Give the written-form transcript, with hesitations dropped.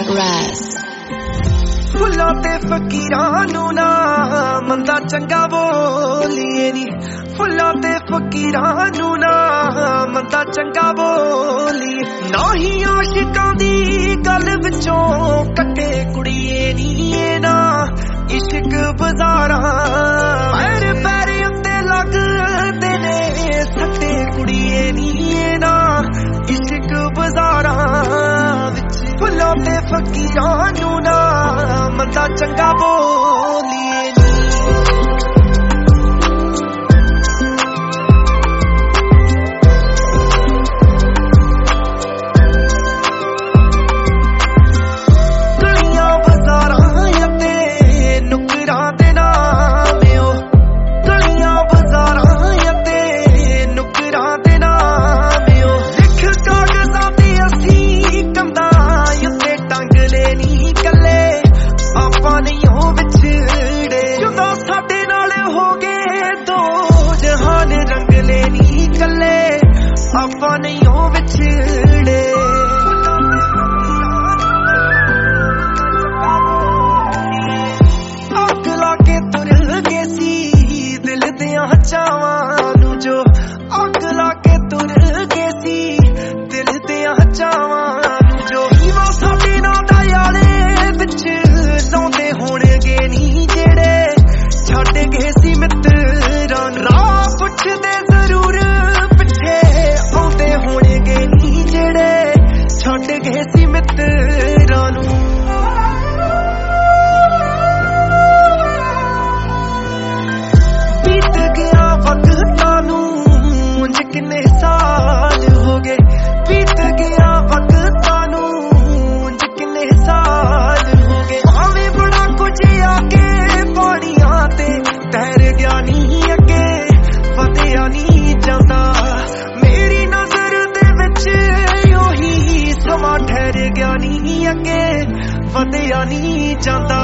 Raz. फुल्लां ते फकीरां नूं ना मंदा चंगा बोलीए नी, फुल्लां ते फकीरां नूं ना मंदा चंगा बोलीए, ना ही आशिकां दी गल विचों कट्टे कुड़िए नी, ना इश्क बाजारां पैर पैर उत्ते लगदे ने सट्टे कुड़िए नी, ना इश्क बाजारां विच फुल्लां ते फकीरां नूं ना मंदा चंगा बोलीए नी। गलियां बाजारां ते नुकरां दे नाम ओ, गलियां बाजारां ते नुकरां दे नाम ओ, लिख कागज़ां ते असीं कंधां उत्ते टंग लेनी कल्ले ਆਪਾਂ ਨਹੀਂ ਹੋ ਵਿਛੜੇ, ਜਦੋਂ ਸਾਡੇ ਨਾਲ ਹੋ ਗਏ ਦੋ ਜਹਾਨ ਰੰਗਲੇ ਨੀ ਕੱਲੇ ਆਪਾਂ ਨਹੀਂ ਹੋ ਵਿਛੜੇ। ਅੱਗ ਲਾ ਕੇ ਤੁਰ ਗਏ ਸੀ ਦਿਲ ਦੀਆਂ ਚਾਵਾਂ ਨੂੰ, ਜੋ ਅੱਗ ਲਾ ਕੇ ਤੁਰ ਗਏ ਸੀ ਦਿਲ ਦੀਆਂ ਚਾਵਾਂ ਨੂੰ, ਜੋ ਹੀਵਾ ਸਾਡੇ ਨਾਲ ਦਾ ਯਾਲੇ ਵਿੱਚ ਲਾਉਂਦੇ ਹੋਣਗੇ ਨੀ ਜਿਹੜੇ ਛੱਡ ਗਏ ਸੀ ਮਿੱਤਰਾਂ ਨੂੰ, ਰਾਹ ਪੁੱਛਦੇ ਜ਼ਰੂਰ ਪਿੱਛੇ ਆਉਂਦੇ ਹੋਣਗੇ ਨੀ ਜਿਹੜੇ ਛੱਡ ਗਏ ਸੀ ਮਿੱਤਰਾਂ ਨੂੰ। ਬੀਤ ਗਿਆ ਵਕਤਾਂ ਨੂੰ ਉਂਝ ਕਿੰਨੇ ਸਾਲ ਹੋ ਗਏ, ਬੀਤ ਗਿਆ ਵਕਤਾਂ ਨੂੰ ਉਂਝ ਕਿੰਨੇ ਸਾਲ ਹੋ ਗਏ, ਭਾਵੇਂ ਬੜਾ ਕੁਝ ਆ ਕੇ ਪੌੜੀਆਂ ਤੇ ਤੈਰ ਗਿਆ ਨੀ ਅੱਗੇ ਵਧਿਆ ਨੀ ਜਾਂਦਾ, ਮੇਰੀ ਨਜ਼ਰ ਦੇ ਵਿੱਚ ਉਹੀ ਸਮਾਂ ਠਹਿਰ ਗਿਆ ਨੀ ਅੱਗੇ ਵਧਿਆ ਨੀ ਜਾਂਦਾ।